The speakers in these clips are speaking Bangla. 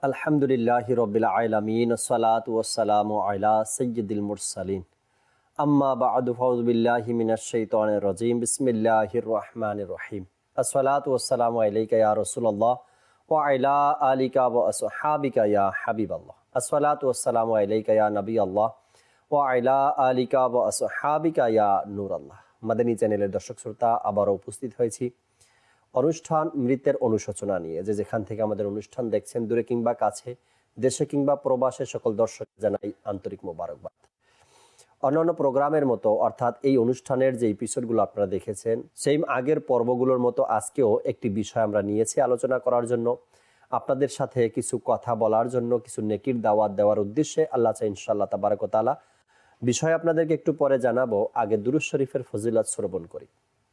আলহামদুলিল্লাহি রব্বিল আলামিন আসসালাতু ওয়াসসালামু আলা সাইয়্যিদিল মুরসালিন আম্মা বা'দু ফাউযু বিল্লাহি মিনাশ শাইতানির রাজীম বিসমিল্লাহির রহমানির রহিম আসসালাতু ওয়াসসালামু আলাইকা ইয়া রাসূলুল্লাহ ওয়া আলা আলিকা ওয়া আসহাবিকা ইয়া হাবিবাল্লাহ আসসালাতু ওয়াসসালামু আলাইকা ইয়া নবিয়াল্লাহ ওয়া আলা আলিকা ওয়া আসহাবিকা ইয়া নূরাল্লাহ। মাদানী চ্যানেলের দর্শক শ্রোতা, আবারও উপস্থিত হয়েছি অনুষ্ঠান মৃতের অনুশোচনা নিয়ে। যেখান থেকে আমাদের অনুষ্ঠান দেখছেন, দূরে কিংবা কাছে, দেশে কিংবা প্রবাসে, সকল দর্শক জানাই আন্তরিক মোবারকবাদ। অন্যান্য প্রোগ্রামের মতো, অর্থাৎ এই অনুষ্ঠানের যে এপিসোডগুলো আপনারা দেখেছেন, সেই আগের পর্বগুলোর মতো আজকেও একটি বিষয় আমরা নিয়েছি আলোচনা করার জন্য, আপনাদের সাথে কিছু কথা বলার জন্য, কিছু নেকির দাওয়াত দেওয়ার উদ্দেশ্যে। আল্লাহ চাই ইনশাআল্লাহ তাবারক ওয়া তাআলা। বিষয় আপনাদেরকে একটু পরে জানাবো, আগে দুরূদ শরীফের ফজিলত শ্রবণ করি।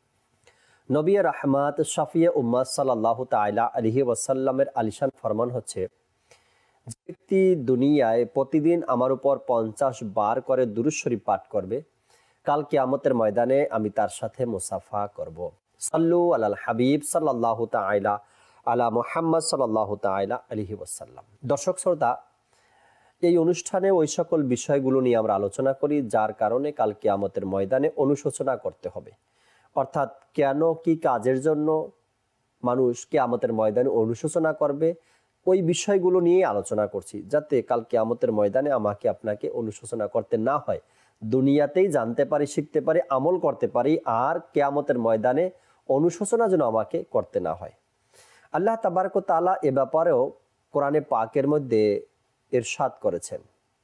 নবী রাহমাত শাফিয়ে উম্মাত সাল্লাল্লাহু তাআলা আলাইহি ওয়াসাল্লামের আলিশান ফরমান হচ্ছে, যে ব্যক্তি দুনিয়ায় প্রতিদিন আমার উপর 50 বার করে দুরূদ শরীফ পাঠ করবে, কাল কিয়ামতের ময়দানে আমি তার সাথে মুসাফা করব। সাল্লু আলাল হাবিব সাল্লাল্লাহু তাআলা আলা মুহাম্মদ সাল্লাল্লাহু তাআলা আলাইহি ওয়াসাল্লাম। দর্শক শ্রোতা, এই অনুষ্ঠানে ওই সকল বিষয়গুলো নিয়ে আমরা আলোচনা করি যার কারণে কাল কিয়ামতের ময়দানে অনুশোচনা করতে হবে। অর্থাৎ কেন, কি কাজের জন্য মানুষ কিয়ামতের ময়দানে অনুশোচনা করবে, ওই বিষয়গুলো নিয়ে আলোচনা করছি, যাতে কাল কিয়ামতের ময়দানে আমাকে আপনাকে অনুশোচনা করতে না হয়, দুনিয়াতেই জানতে পারি, শিখতে পারি, আমল করতে পারি, আর কিয়ামতের ময়দানে অনুশোচনা যেন আমাকে করতে না হয়। আল্লাহ তাবারক ওয়া তাআলা এ ব্যাপারেও কোরআনে পাকের মধ্যে ইরশাদ করেছেন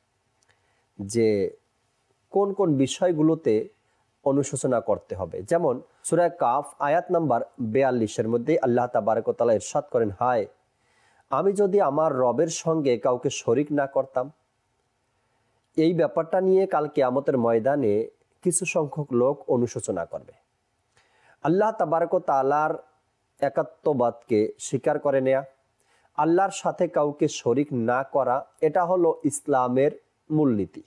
যে কোন কোন বিষয়গুলোতে অনুশোচনা করতে হবে। যেমন সূরা কাফ আয়াত নাম্বার 42-এর মধ্যে আল্লাহ তাবারক ওয়া তাআলা ইরশাদ করেন, হায় আমি যদি আমার রবের সঙ্গে কাউকে শরীক না করতাম। এই ব্যাপারটা নিয়ে কাল কিয়ামতের ময়দানে কিছু সংখ্যক লোক অনুশোচনা করবে। আল্লাহ তাবারক ওয়া তাআলার একাত্মবাদকে স্বীকার করে নেয়া, আল্লাহর সাথে কাউকে শরীক না করা, এটা হলো ইসলামের মূলনীতি।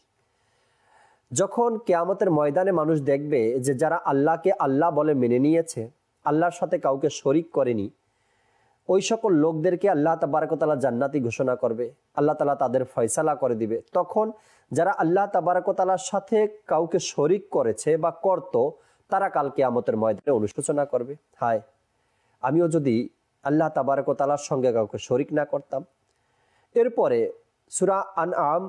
যখন কিয়ামতের ময়দানে মানুষ দেখবে যে যারা আল্লাহকে আল্লাহ বলে মেনে নিয়েছে, আল্লাহর সাথে কাউকে শরীক করেনি, ওই সকল লোকদেরকে আল্লাহ তাবারক ওয়া তাআলা জান্নাতি ঘোষণা করবে, আল্লাহ তাআলা তাদের ফয়সালা করে দিবে। তখন যারা আল্লাহ তাবারক ওয়া তাআলার সাথে কাউকে শরীক করেছে বা করত, তারা কাল কিয়ামতের ময়দানে অনুশোচনা করবে, হায় আমিও যদি আল্লাহ তাবারক ওয়া তাআলার সঙ্গে কাউকে শরীক না করতাম। এরপরে সূরা আনআম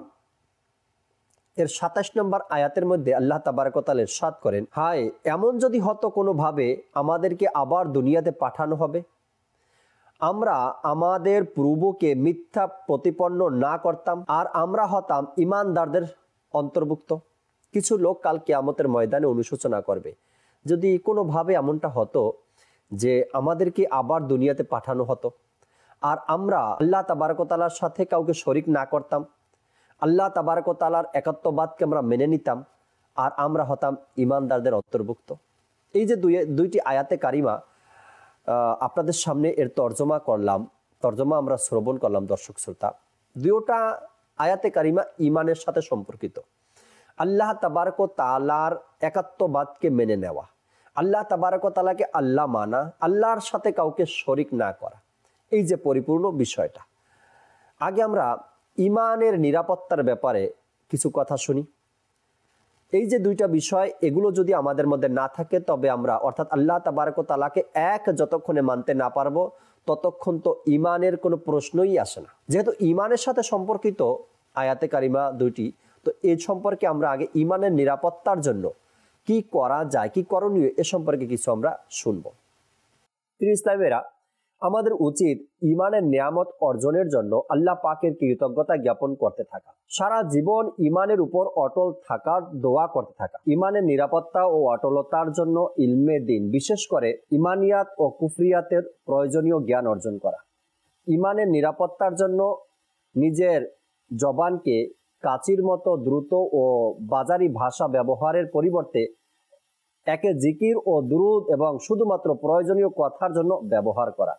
এর 27 নম্বর আয়াতের মধ্যে আল্লাহ তাবারক ওয়া তাআলা ইরশাদ করেন, হায় এমন যদি হতো কোনোভাবে আমাদেরকে আবার দুনিয়াতে পাঠানো হবে, আমরা আমাদের পূর্বকে মিথ্যা প্রতিপন্ন না করতাম, আর আমরা হতাম ঈমানদারদের অন্তর্ভুক্ত। কিছু লোক কাল কিয়ামতের ময়দানে অনুশোচনা করবে, যদি কোনোভাবে এমনটা হতো যে আমাদেরকে আবার দুনিয়াতে পাঠানো হতো, আর আমরা আল্লাহ তাবারক ওয়া তাআলার সাথে কাউকে শরীক না করতাম, আল্লাহ তাবারক ওয়া তাআলার একাত্মবাদকে আমরা মেনে নিতাম, আর আমরা হতাম ঈমানদারদের অন্তর্ভুক্ত। এই যে দুইটি আয়াতে কারিমা আপনাদের সামনে এর তর্জমা আমরা শ্রবণ করলাম। দর্শক শ্রোতা, দুইটা আয়াতে কারিমা ঈমানের সাথে সম্পর্কিত। আল্লাহ তাবারক ওয়া তাআলার একাত্মবাদকে মেনে নেওয়া, আল্লাহ তাবারক ওয়া তাআলাকে আল্লাহ মানা, আল্লাহর সাথে কাউকে শরীক না করা, এই যে পরিপূর্ণ বিষয়টা। আগে আমরা ঈমানের নিরাপত্তার ব্যাপারে কিছু কথা শুনি। এই যে দুইটা বিষয়, এগুলো যদি আমাদের মধ্যে না থাকে, তবে আমরা অর্থাৎ আল্লাহ তাবারক ওয়া তাআলাকে এক যতক্ষণে মানতে না পারবো, ততক্ষণ তো ঈমানের কোনো প্রশ্নই আসে না। যেহেতু ঈমানের সাথে সম্পর্কিত আয়াতে কারিমা দুইটি, তো এই সম্পর্কে আমরা আগে ঈমানের নিরাপত্তার জন্য কি করা যায়, কি করণীয়, এ সম্পর্কে কিছু আমরা শুনবো। প্রিয় ইসলামেরা, আমাদের উচিত ঈমানের নিয়ামত অর্জনের জন্য আল্লাহ পাকের কৃতজ্ঞতা জ্ঞাপন করতে থাকা, সারা জীবন ঈমানের উপর অটল থাকার দোয়া করতে থাকা, ঈমানের নিরাপত্তা ও অটলতার জন্য ইলমে দ্বীন, বিশেষ করে ঈমানিয়াত ও কুফরিয়াতের প্রয়োজনীয় জ্ঞান অর্জন করা, ঈমানের নিরাপত্তার জন্য নিজের জবানকে কাচির মতো দ্রুত ও বাজারি ভাষা ব্যবহারের পরিবর্তে একে জিকির ও দুরুদ এবং শুধুমাত্র প্রয়োজনীয় কথার জন্য ব্যবহার করা,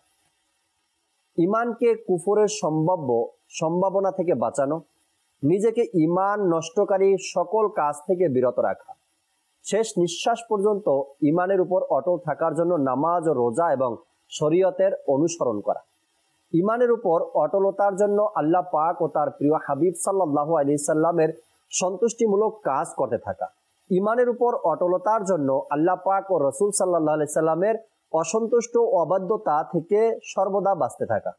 ঈমানকে কুফরের সম্ভাবনা থেকে বাঁচানো, নিজেকে ঈমান নষ্টকারী সকল কাজ থেকে বিরত রাখা, শেষ নিঃশ্বাস পর্যন্ত ঈমানের উপর অটল থাকার জন্য নামাজ ও রোজা এবং শরীয়তের অনুসরণ করা, ইমানের উপর অটলতার জন্য আল্লাহ পাক ও তার প্রিয় হাবিব সাল্লাল্লাহু আলাইহি সাল্লামের সন্তুষ্টিমূলক কাজ করতে থাকা। ইমানের উপর অটলতার জন্য আল্লাহ পাক ও রসুল সাল্লাল্লাহু আলাইহি সাল্লামের অসন্তুষ্ট ও অবাধ্যতা থেকে সর্বদা বাঁচতে থাকা।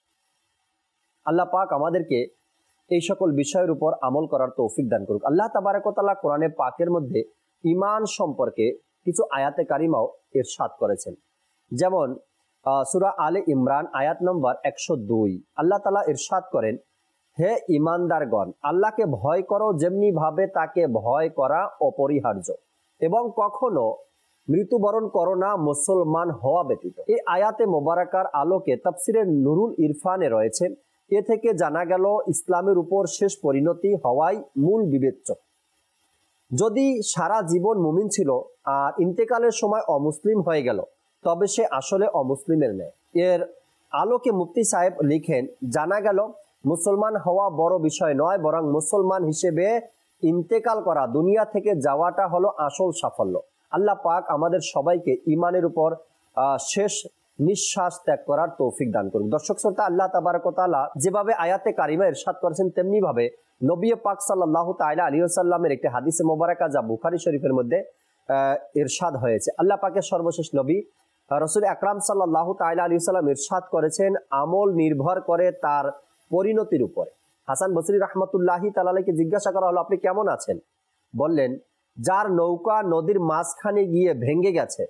আল্লাহ পাক আমাদেরকে এই সকল বিষয়ের উপর আমল করার তৌফিক দান করুক। আল্লাহ তাবারক ওয়া তাআলা কোরআনে পাকের মধ্যে ঈমান সম্পর্কে কিছু আয়াতে কারিমাও ইরশাদ করেছেন। যেমন সূরা আলে ইমরান আয়াত নম্বর 102 আল্লাহ তাআলা ইরশাদ করেন, হে ঈমানদারগণ, আল্লাহকে ভয় করো যেমনি ভাবে তাকে ভয় করা অপরিহার্য, এবং কখনো মৃত্যুবরণ করো না মুসলমান হওয়া ব্যতীত। এই আয়াতে মোবারকার আলোকে তাফসিরে নুরুল ইরফানে রয়েছে। এ থেকে জানা গেল ইসলামের উপর শেষ পরিণতি হওয়াই মূল বিবেচ্য। যদি সারা জীবন মুমিন ছিল আর ইন্তেকালের সময় অমুসলিম হয়ে গেল, তবে সে আসলে অমুসলিমের ন্যায়। এর আলোকে মুফতি সাহেব লিখেন, জানা গেল মুসলমান হওয়া বড় বিষয় নয়, বরং মুসলমান হিসেবে ইন্তেকাল করা, দুনিয়া থেকে যাওয়াটা হলো আসল সাফল্য। আল্লাহ পাক আমাদের সবাইকে ঈমানের উপর শেষ নিঃশ্বাস ত্যাগ করার তৌফিক দান করুন। দর্শক শ্রোতা, আল্লাহ তাবারক ওয়া তাআলা যেভাবে আয়াতে কারিমা ইরশাদ করেছেন, তেমনি ভাবে নবী পাক সাল্লাল্লাহু তাআলা আলাইহি ওয়াসাল্লামের একটি হাদিসে মোবারকা যা বুখারী শরীফের মধ্যে ইরশাদ হয়েছে। আল্লাহ পাকের সর্বশেষ নবী রাসূল আকরাম সাল্লাল্লাহু তাআলা আলাইহি ওয়াসাল্লাম ইরশাদ করেছেন, আমল নির্ভর করে তার পরিণতির উপরে। হাসান বসরি রাহমাতুল্লাহি তাআলা আলাইহিকে জিজ্ঞাসা করা হলো, আপনি কেমন আছেন? বললেন, যার নৌকা নদীর মাঝখানে গিয়ে ভেঙে গেছে,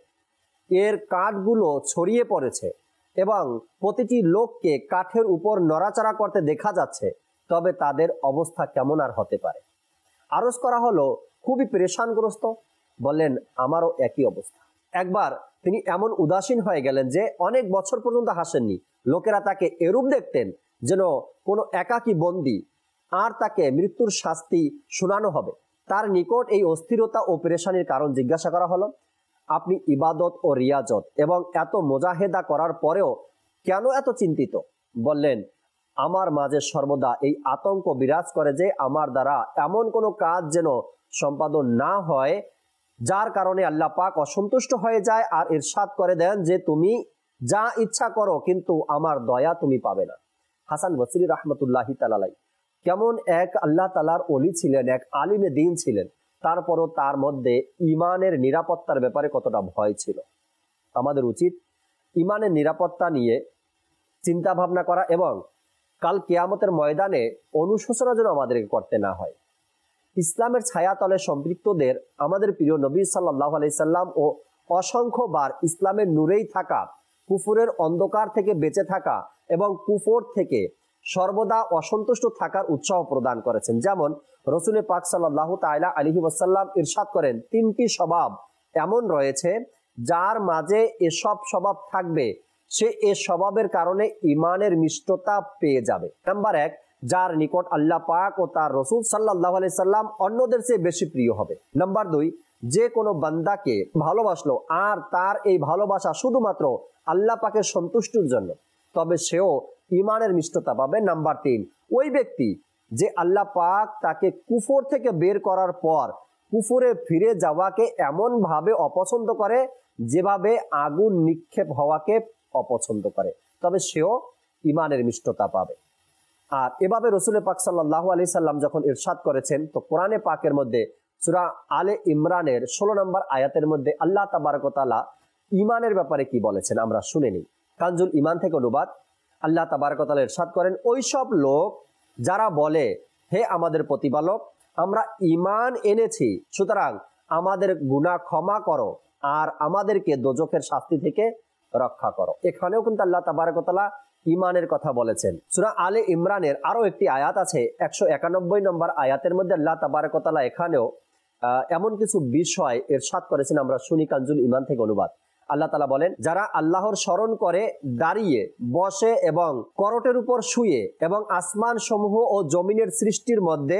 এর কাঠগুলো ছড়িয়ে পড়েছে এবং প্রতিটি লোককে কাঠের উপর নড়াচড়া করতে দেখা যাচ্ছে, তবে তাদের অবস্থা কেমন আর হতে পারে? আরজ করা হলো, খুবই পেরেশানগ্রস্ত। বললেন, আমারও একই অবস্থা। একবার তিনি এমন উদাসীন হয়ে গেলেন যে অনেক বছর পর্যন্ত হাসেননি। লোকেরা তাকে এরূপ দেখতেন যেন কোনো একাকী বন্দী, আর তাকে মৃত্যুর শাস্তি শোনানো হবে। তার নিকট এই অস্থিরতা ও পেরেশানির কারণ জিজ্ঞাসা করা হলো। আপনি ইবাদত ও রিয়াজত এবং এত মোজাহেদা করার পরেও কেন এত চিন্তিত? বললেন, আমার মাঝে সর্বদা এই আতঙ্ক বিরাজ করে যে আমার দ্বারা এমন কোনো কাজ যেন সম্পাদন না হয় যার কারণে আল্লাহ পাক অসন্তুষ্ট হয়ে যায় আর ইরশাদ করে দেন যে তুমি যা ইচ্ছা করো, কিন্তু আমার দয়া তুমি পাবে না। হাসান বসরি রাহমাতুল্লাহি তাআলা আলাইহি কেমন এক আল্লাহ তাআলার ওলি ছিলেন, এক আলিমে দ্বীন ছিলেন, তারপরও তার মধ্যে ঈমানের নিরাপত্তার ব্যাপারে কতটা ভয় ছিল। আমাদের উচিত ঈমানের নিরাপত্তা নিয়ে চিন্তা ভাবনা করা এবং কাল কিয়ামতের ময়দানে অনুশোচনা যেন আমাদেরকে করতে না হয়। ইসলামের ছায়াতলে সম্পৃক্তদের আমাদের প্রিয় নবী সাল্লাল্লাহু আলাইহি সাল্লাম ও অসংখ্যবার ইসলামের নূরেই থাকা, কুফুরের অন্ধকার থেকে বেঁচে থাকা এবং কুফর থেকে সর্বদা অসন্তুষ্ট থাকার উৎসাহ প্রদান করেছেন। যেমন রসুল পাক সাল্লাল্লাহু তাআলা আলাইহি ওয়াসাল্লাম ইরশাদ করেন, তিনটি স্বভাব এমন রয়েছে যার মাঝে এসব স্বভাব থাকবে সে এ স্বভাবের কারণে ঈমানের মিষ্টতা পেয়ে যাবে। নাম্বার 1, যার নিকট আল্লাহ পাক ও তার রসুল সাল্লাল্লাহু আলাইহি সাল্লাম অন্যদের চেয়ে বেশি প্রিয় হবে। নাম্বার 2, যে কোনো বান্দাকে ভালোবাসলো আর তার এই ভালোবাসা শুধুমাত্র আল্লাহ পাকের সন্তুষ্টির জন্য, তবে সেও ঈমানের মিষ্টতা পাবে। নাম্বার 3, ওই ব্যক্তি যে আল্লাহ পাক তাকে কুফর থেকে বের করার পর কুফরে ফিরে যাওয়াকে এমন ভাবে অপছন্দ করে যেভাবে আগুন নিক্ষেপ হওয়াকে অপছন্দ করে, তবে সেও ঈমানের মিষ্টতা পাবে। আর এভাবে রসুল পাক সাল্লাল্লাহু আলাইহি সাল্লাম যখন ইরশাদ করেছেন, তো কোরআনে পাকের মধ্যে সূরা আলে ইমরানের 16 নম্বর আয়াতের মধ্যে আল্লাহ তাবারক ওয়া তাআলা ঈমানের ব্যাপারে কি বলেছেন আমরা শুনে নিই। কানজুল ঈমান থেকে অনুবাদ। আল্লাহ তাবারক ওয়া তাআলা ইরশাদ করেন, ওই সব লোক যারা বলে, হে আমাদের প্রতিপালক, আমরা ঈমান এনেছি, সুতরাং আমাদের গুনাহ ক্ষমা করো আর আমাদেরকে দোজখের শাস্তি থেকে রক্ষা করো। এখানেও কিন্তু আল্লাহ তাবারক ওয়া তাআলা ঈমানের কথা বলেছেন। সূরা আলে ইমরানের আরো একটি আয়াত আছে, 191 নম্বর আয়াতের মধ্যে আল্লাহ তাবারক ওয়া তাআলা এখানেও এমন কিছু বিষয় ইরশাদ করেছেন, আমরা শুনি কানজুল ঈমান থেকে অনুবাদ। আল্লাহ তাআলা বলেন, যারা আল্লাহর স্মরণ করে দাঁড়িয়ে, বসে এবং করটের উপর শুয়ে এবং আসমান সমূহ ও জমিনের সৃষ্টির মধ্যে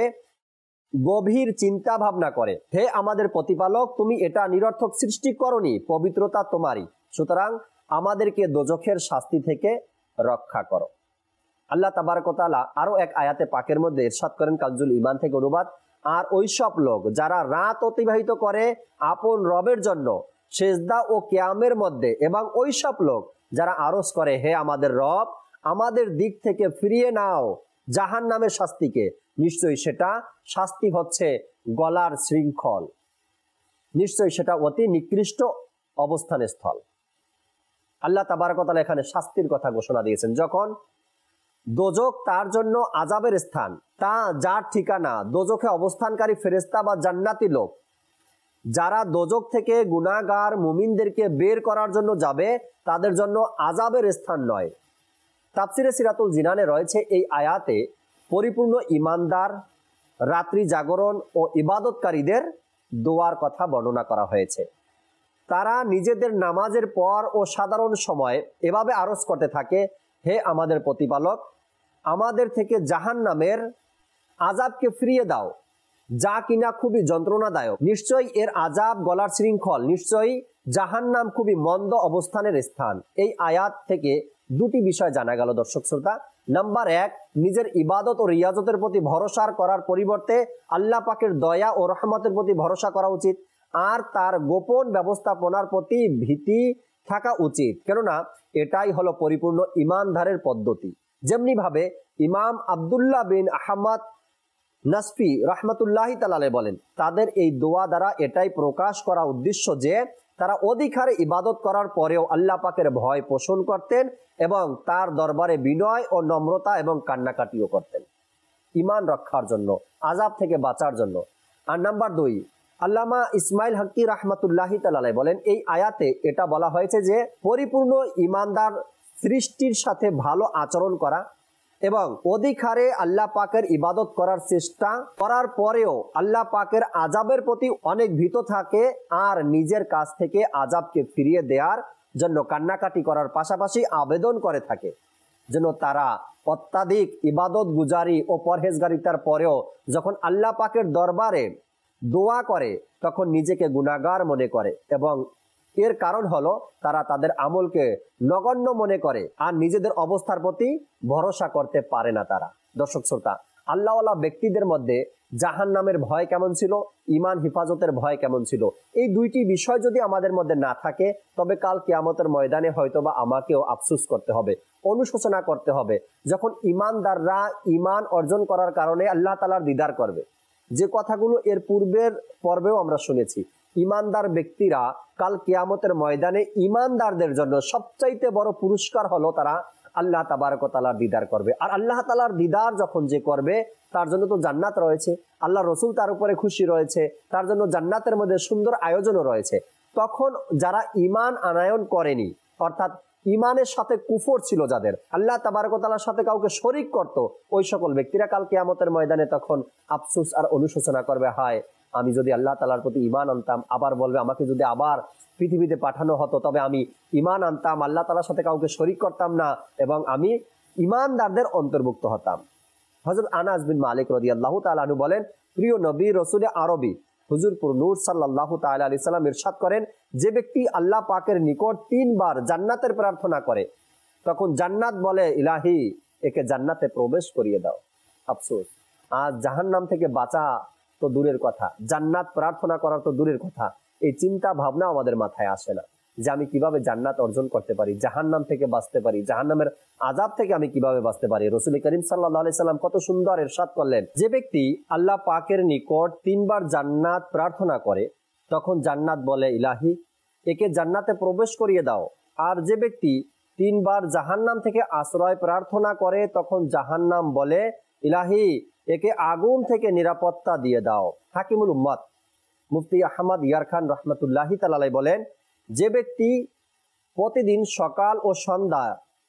গভীর চিন্তা ভাবনা করে, হে আমাদের প্রতিপালক, তুমি এটা নিরর্থক সৃষ্টি করনি, পবিত্রতা তোমারই, সুতরাং আমাদেরকে দোজখের শাস্তি থেকে রক্ষা করো। আল্লাহ তাবারক ওয়া তাআলা আরো এক আয়াতে পাকের মধ্যে ইরশাদ করেন, কানজুল ঈমান থেকে অনুবাদ, আর ওই সব লোক যারা রাত অতিবাহিত করে আপন রবের জন্য সেজদা ও কিয়ামের মধ্যে, এবং ওই সব লোক যারা আরজ করে, হে আমাদের রব, আমাদের দিক থেকে ফিরিয়ে নাও জাহান্নামের শাস্তিকে, নিশ্চয়ই সেটা শাস্তি হচ্ছে গলার শৃঙ্খল, নিশ্চয়ই সেটা অতি নিকৃষ্ট অবস্থানের স্থল। আল্লাহ তাবারক ওয়া তাআলা এখানে শাস্তির কথা ঘোষণা দিয়েছেন। যখন দোজখ তার জন্য আযাবের স্থান, তা যার ঠিকানা দোজখে অবস্থানকারী ফেরেশতা বা জান্নাতি লোক, যারা দোজখ থেকে গুনাহগার মুমিনদেরকে বের করার জন্য যাবে, তাদের জন্য আযাবের স্থান নয়। তাফসিরে সিরাতুল জিনানে রয়েছে এই আয়াতে পরিপূর্ণ ঈমানদার, রাত্রি জাগরণ ও ইবাদতকারীদের দোয়ার কথা বর্ণনা করা হয়েছে। তারা নিজেদের নামাজের পর ও সাধারণ সময়ে এভাবে আরজ করতে থাকে, হে আমাদের প্রতিপালক, আমাদের থেকে জাহান্নামের আযাবকে ফিরিয়ে দাও, যা কিনা খুবই যন্ত্রণাদায়ক। নিশ্চয়ই এর আযাব গলার শৃঙ্খল, নিশ্চয়ই জাহান্নাম খুবই মন্দ অবস্থানের স্থান। এই আয়াত থেকে দুটি বিষয় জানা গেল দর্শক শ্রোতা। নাম্বার 1, নিজের ইবাদত ও রিয়াজতের প্রতি ভরসা করার পরিবর্তে আল্লাহ পাকের দয়া ও রহমতের প্রতি ভরসা করা উচিত, আর তার গোপন ব্যবস্থাপনার প্রতি ভীতি থাকা উচিত, কেননা এটাই হলো পরিপূর্ণ ঈমানদারের পদ্ধতি। যেমনি ভাবে ইমাম আব্দুল্লাহ বিন আহমদ নাসফি রহমতুল্লাহি তাআলা আলাইহি বলেন, তাদের এই দোয়া দ্বারা এটাই প্রকাশ করা উদ্দেশ্য যে তারা অধিক হারে ইবাদত করার পরেও আল্লাহ পাকের ভয় পোষণ করতেন এবং তার দরবারে বিনয় ও নম্রতা এবং কান্নাকাটিও করতেন, ঈমান রক্ষার জন্য, আযাব থেকে বাঁচার জন্য। আর নাম্বার 2, আল্লামা ইসমাইল হক্কি রহমতুল্লাহি তাআলা আলাইহি বলেন, এই আয়াতে এটা বলা হয়েছে যে পরিপূর্ণ ঈমানদার সৃষ্টির সাথে ভালো আচরণ করা এবং অধিক হারে আল্লাহ পাকের ইবাদত করার চেষ্টা করার পরেও আল্লাহ পাকের আযাবের প্রতি অনেক ভীত থাকে, আর নিজের কাছ থেকে আযাবকে ফিরিয়ে দেওয়ার জন্য কান্নাকাটি করার পাশাপাশি আবেদন করে থাকে, যেন তারা অত্যাধিক ইবাদত গুজারি ও পরহেজগারিতার পরেও যখন আল্লাহ পাকের দরবারে দোয়া করে তখন নিজেকে গুনাহগার মনে করে, এবং এর কারণ হলো তারা তাদের আমলকে নগণ্য মনে করে আর নিজেদের অবস্থার প্রতি ভরসা করতে পারে না তারা। দর্শক শ্রোতা, আল্লাহওয়ালা ব্যক্তিদের মধ্যে জাহান্নামের ভয় কেমন ছিল, ঈমান হিফাজতের ভয় কেমন ছিল, এই দুইটি বিষয় যদি আমাদের মধ্যে না থাকে, তবে কাল কিয়ামতের ময়দানে হয়তোবা আমাকেও আফসোস করতে হবে, অনুশোচনা করতে হবে, যখন ঈমানদাররা ঈমান অর্জন করার কারণে আল্লাহ তাআলার দিদার করবে। যে কথাগুলো এর পূর্বের পর্বেও আমরা শুনেছি, ঈমানদার ব্যক্তিরা কাল কিয়ামতের ময়দানে ঈমানদারদের জন্য সবচাইতে বড় পুরস্কার হলো তারা আল্লাহ তাবারক ওয়া তাআলার দিদার করবে। আর আল্লাহ তাআলার দিদার যখন যে করবে তার জন্য তো জান্নাত রয়েছে, আল্লাহ রসুল তার উপরে খুশি রয়েছে, তার জন্য জান্নাতের মধ্যে সুন্দর আয়োজনও রয়েছে। তখন যারা ঈমান আনয়ন করেনি, অর্থাৎ ঈমানের সাথে কুফর ছিল যাদের, আল্লাহ তাবারক ওয়া তাআলার সাথে কাউকে শরীক করত, ওই সকল ব্যক্তিরা কাল কিয়ামতের ময়দানে তখন আফসোস আর অনুশোচনা করবে, হায় আমি যদি আল্লাহ তাআলার প্রতি ঈমান আনতাম, আবার বলবে আমাকে যদি আবার পৃথিবীতে পাঠানো হতো তবে আমি ঈমান আনতাম, আল্লাহ তাআলার সাথে কাউকে শরীক করতাম না এবং আমি ঈমানদারদের অন্তর্ভুক্ত হতাম। হযরত আনাস বিন মালিক রাদিয়াল্লাহু তাআলা আনহু বলেন, প্রিয় নবী রসুল আরবি হুজুরপুর নূর সাল্লাল্লাহু তাআলা আলাইহি সাল্লাম ইরশাদ করেন, যে ব্যক্তি আল্লাহ পাকের নিকট 3 বার জান্নাতের প্রার্থনা করে তখন জান্নাত বলে, ইলাহি একে জান্নাতে প্রবেশ করিয়ে দাও। আফসোস, আজ জাহান্নাম থেকে বাঁচা তো দূরের কথা, জান্নাত প্রার্থনা করার তো দূরের কথা, এই চিন্তা ভাবনা আমাদের মাথায় আসে না যে আমি কিভাবে জান্নাত অর্জন করতে পারি, জাহান্নাম থেকে বাঁচতে পারি, জাহান্নামের আযাব থেকে আমি কিভাবে বাঁচতে পারি। রাসূল করিম সাল্লাল্লাহু আলাইহি সাল্লাম কত সুন্দর ইরশাদ করলেন, যে ব্যক্তি আল্লাহ পাকের নিকট 3 বার জান্নাত প্রার্থনা করে তখন জান্নাত বলে, ইলাহি একে জান্নাতে প্রবেশ করিয়ে দাও। আর যে ব্যক্তি 3 বার জাহান্নাম থেকে আশ্রয় প্রার্থনা করে তখন জাহান্নাম বলে, ইলাহি একে আগুন থেকে নিরাপত্তা দিয়ে দাও। হাকিমুল উম্মাত মুফতি আহমদ ইয়ার খান রহমতুল্লাহি তাআলা আলাইহি বলেন, যে ব্যক্তি প্রতিদিন সকাল ও সন্ধ্যা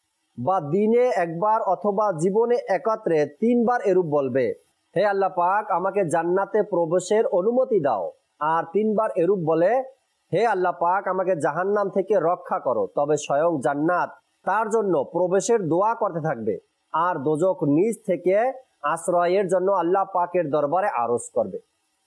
বা দিনে একবার অথবা জীবনে একত্রে 3 বার এরূপ বলবে, হে আল্লাহ পাক আমাকে জান্নাতে প্রবেশের অনুমতি দাও, আর 3 বার এরূপ বলে, হে আল্লাহ পাক আমাকে জাহান্নাম থেকে রক্ষা করো, তবে স্বয়ং জান্নাত তার জন্য প্রবেশের দোয়া করতে থাকবে আর দোজখ নিজ থেকে আশ্রয়ের জন্য আল্লাহ পাকের দরবারে আরজ করবে।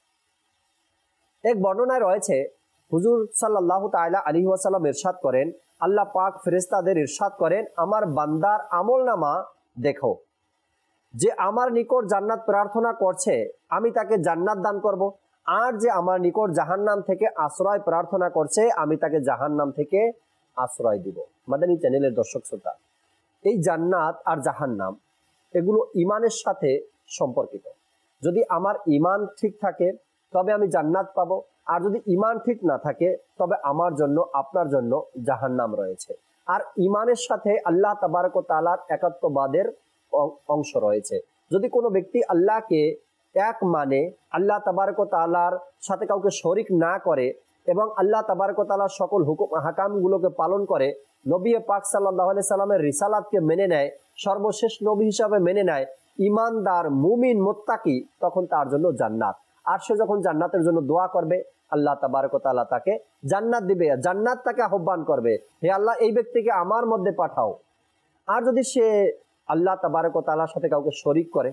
এক বর্ণনায় রয়েছে, হুজুর সাল্লাল্লাহু তাআলা আলাইহি ওয়াসাল্লাম ইরশাদ করেন, আল্লাহ পাক ফেরেশতাদের ইরশাদ করেন, আমার বান্দার আমলনামা দেখো, যে আমার নিকট জান্নাত প্রার্থনা করছে আমি তাকে জান্নাত দান করব, আর যে আমার নিকট জাহান্নাম থেকে আশ্রয় প্রার্থনা করছে আমি তাকে জাহান্নাম থেকে আশ্রয় দিব। মাদানী চ্যানেলের দর্শক শ্রোতা, এই জান্নাত আর জাহান্নাম এগুলো ইমানের সাথে সম্পর্কিত। যদি আমার ইমান ঠিক থাকে তবে আমি জান্নাত পাবো, আর যদি ইমান ঠিক না থাকে তবে আমার জন্য আপনার জন্য জাহান্নাম রয়েছে। আর ইমানের সাথে আল্লাহ তাবারক ওয়া তাআলার একাত্মবাদের অংশ রয়েছে। যদি কোনো ব্যক্তি আল্লাহকে এক মানে, আল্লাহ তাবারক ওয়া তাআলার সাথে কাউকে শরিক না করে এবং আল্লাহ তাবারক ওয়া তাআলার সকল হুকুম হাকামগুলোকে পালন করে, নবী পাক সাল্লাল্লাহু আলাইহি সাল্লামের রিসালাতকে মেনে নেয়, সর্বশেষ নবী হিসাবে মেনে নেয়, ইমানদার মুমিন মুত্তাকি, তখন তার জন্য জান্নাত। আর সে যখন জান্নাতের জন্য দোয়া করবে আল্লাহ তাবারক ওয়া তাআলা তাকে জান্নাত দিবে, জান্নাত তাকে আহ্বান করবে, হে আল্লাহ এই ব্যক্তিকে আমার মধ্যে পাঠাও। আর যদি সে আল্লাহ তাবারক ওয়া তাআলার সাথে কাউকে শরিক করে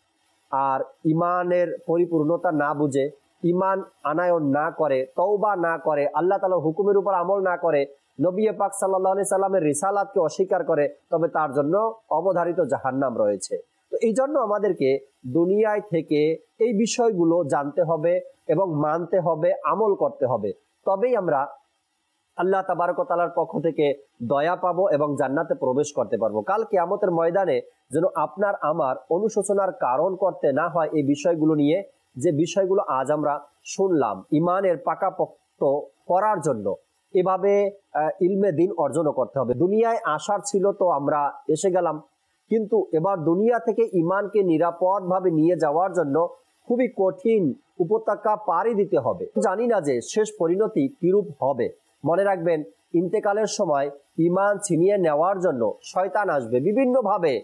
আর ইমানের পরিপূর্ণতা না বুঝে, ইমান আনায়ন না করে, তওবা না করে, আল্লাহ তাআলার হুকুমের উপর আমল না করে, নবী পাক সাল্লাল্লাহু আলাইহি সাল্লামের রিসালাতকে অস্বীকার করে, তবে তার জন্য অবধারিত জাহান্নাম রয়েছে। তো এই জন্য আমাদেরকে দুনিয়ায় থেকে এই বিষয়গুলো জানতে হবে এবং মানতে হবে, আমল করতে হবে, তবেই আমরা আল্লাহ তাবারক ওয়া তাআলার পক্ষ থেকে দয়া পাবো এবং জান্নাতে প্রবেশ করতে পারবো। কাল কিয়ামতের ময়দানে যেন আপনার আমার অনুশোচনার কারণ করতে না হয় এই বিষয়গুলো নিয়ে, যে বিষয়গুলো আজ আমরা শুনলাম ইমানের পাকাপোক্ত করার জন্য। এভাবে ইলমে দিন অর্জনও করতে হবে। দুনিয়ায় আসার ছিল তো আমরা এসে গেলাম, কিন্তু এবার দুনিয়া থেকে ইমানকে নিরাপদভাবে নিয়ে যাওয়ার জন্য খুবই কঠিন উপত্যকা পাড়ি দিতে হবে। জানি না যে শেষ পরিণতি কিরূপ হবে। মনে রাখবেন, ইন্তেকালের সময় ইমান ছিনিয়ে নেওয়ার জন্য শয়তান আসবে বিভিন্নভাবে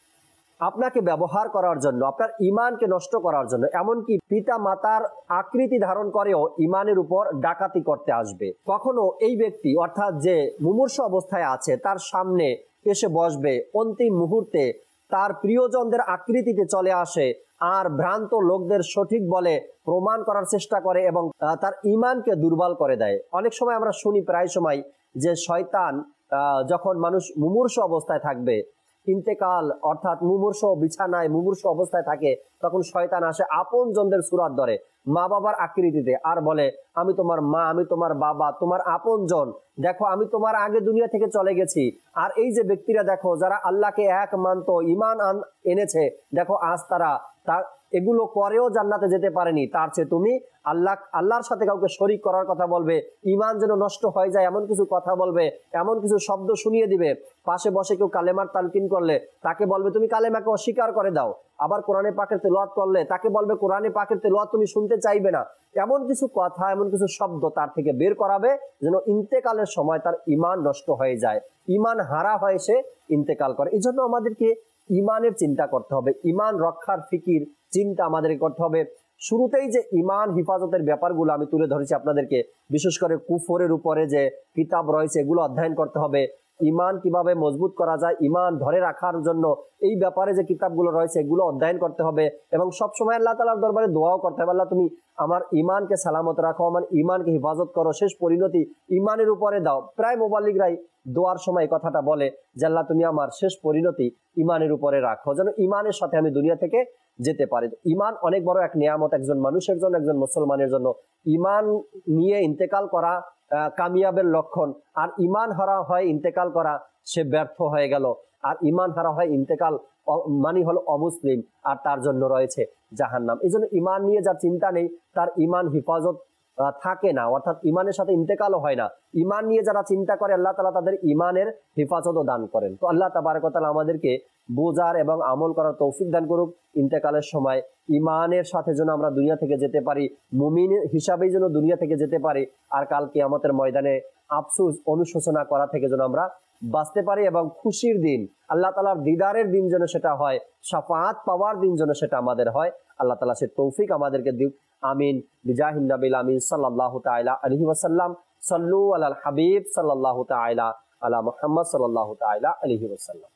আপনাকে ব্যবহার করার জন্য, আপনার ইমানকে নষ্ট করার জন্য। এমনকি পিতা মাতার আকৃতি ধারণ করেও ইমানের উপর ডাকাতি করতে আসবে। কখনো এই ব্যক্তি অর্থাৎ যে মুমূর্ষ অবস্থায় আছে তার সামনে এসে বসবে, অন্তিম মুহূর্তে তার প্রিয়জনদের আকৃতিতে চলে আসে আর ভ্রান্ত লোকদের সঠিক বলে প্রমাণ করার চেষ্টা করে এবং তার ইমানকে দুর্বল করে দেয়। অনেক সময় আমরা শুনি, প্রায় সময়, যে শয়তান যখন মানুষ মুমূর্ষ অবস্থায় থাকবে, ইন্তেকাল অর্থাৎ মুমূর্ষ বিছানায় মুমূর্ষ অবস্থায় থাকে, তখন শয়তান আসে আপন জনদের সুরাত ধরে, মা বাবার আকৃতিতে, আর বলে আমি তোমার মা, আমি তোমার বাবা, তোমার আপন জন, দেখো আমি তোমার আগে দুনিয়া থেকে চলে গেছি। আর এই যে ব্যক্তিরা দেখো যারা আল্লাহকে এক মানত, ইমান এনেছে, দেখো আজ তারা এগুলো করেও জান্নাতে যেতে পারেনি, তার চেয়ে তুমি আল্লাহর সাথে কাউকে শরিক করার কথা বলবে, ইমান যেন নষ্ট হয়ে যায় এমন কিছু কথা বলবে, এমন কিছু শব্দ শুনিয়ে দিবে। পাশে বসে কেউ কালেমার তালকিন করলে তাকে বলবে তুমি কালেমাকে অস্বীকার করে দাও। আবার কোরআনে পাকের তেলাওয়াত করলে তাকে বলবে কোরআনে পাকের তেলাওয়াত তুমি শুনতে চাইবে না। এমন কিছু কথা, এমন কিছু শব্দ তার থেকে বের করাবে যেন ইন্তেকালের সময় তার ইমান নষ্ট হয়ে যায়, ইমান হারা হয়ে সে ইন্তেকাল করে। এই জন্য আমাদেরকে ইমানের চিন্তা করতে হবে, ইমান রক্ষার ফিকির চিন্তা আমাদেরকে করতে হবে। শুরুতেই যে ইমান হিফাজতের ব্যাপারগুলো আমি তুলে ধরেছি আপনাদেরকে, বিশেষ করে কুফরের উপরে যে কিতাব রয়েছে এগুলো অধ্যয়ন করতে হবে। ইমান কিভাবে মজবুত করা যায়, ইমান ধরে রাখার জন্য এই ব্যাপারে যে কিতাবগুলো রয়েছে এগুলো অধ্যয়ন করতে হবে এবং সবসময় আল্লাহ তাআলার দরবারে দোয়াও করতে হবে, আল্লাহ তুমি আমার ইমানকে সালামত রাখো, আমার ইমানকে হিফাজত করো, শেষ পরিণতি ইমানের উপরে দাও। প্রায় মুবাল্লিগরাই দোয়ার সময় এই কথাটা বলে যে আল্লাহ তুমি আমার শেষ পরিণতি ইমানের উপরে রাখো, যেন ইমানের সাথে আমি দুনিয়া থেকে যেতে পারি। ইমান অনেক বড় এক নিয়ামত একজন মানুষের জন্য, একজন মুসলমানের জন্য। ইমান নিয়ে ইন্তেকাল করা কামিয়াবের লক্ষণ, আর ইমান হারা হয় ইন্তেকাল করা সে ব্যর্থ হয়ে গেল। আর ইমান হারা হয় ইন্তেকাল মানে হলো অমুসলিম, আর তার জন্য রয়েছে জাহান্নাম। এই জন্য ইমান নিয়ে যার চিন্তা নেই তার ইমান হিফাজত থাকে না, অর্থাৎ ইমানের সাথে ইন্তেকালও হয় না। ইমান নিয়ে যারা চিন্তা করে আল্লাহ তাআলা তাদের ইমানের হিফাজতও দান করেন। তো আল্লাহ তাবারক ওয়া তাআলা আমাদেরকে বোঝার এবং আমল করার তৌফিক দান করুক। ইন্তেকালের সময় ইমানের সাথে যেন আমরা দুনিয়া থেকে যেতে পারি, মুমিন হিসাবেই যেন দুনিয়া থেকে যেতে পারি, আর কাল কিয়ামতের ময়দানে আফসোস অনুশোচনা করা থেকে যেন আমরা বাঁচতে পারি এবং খুশির দিন, আল্লাহ তাআলার দিদারের দিন যেন সেটা হয়, শাফাআত পাওয়ার দিন যেন সেটা আমাদের হয়। আল্লাহ তাআলা সে তৌফিক আমাদেরকে দিক। আমিন বিজাহিন নবিল আমিন সাল্লাল্লাহু তাআলা আলাইহি ওয়াসাল্লাম। সাল্লু আলাল হাবিব সাল্লাল্লাহু তাআলা আলা মুহাম্মদ সাল্লাল্লাহু তাআলা আলাইহি ওয়াসাল্লাম।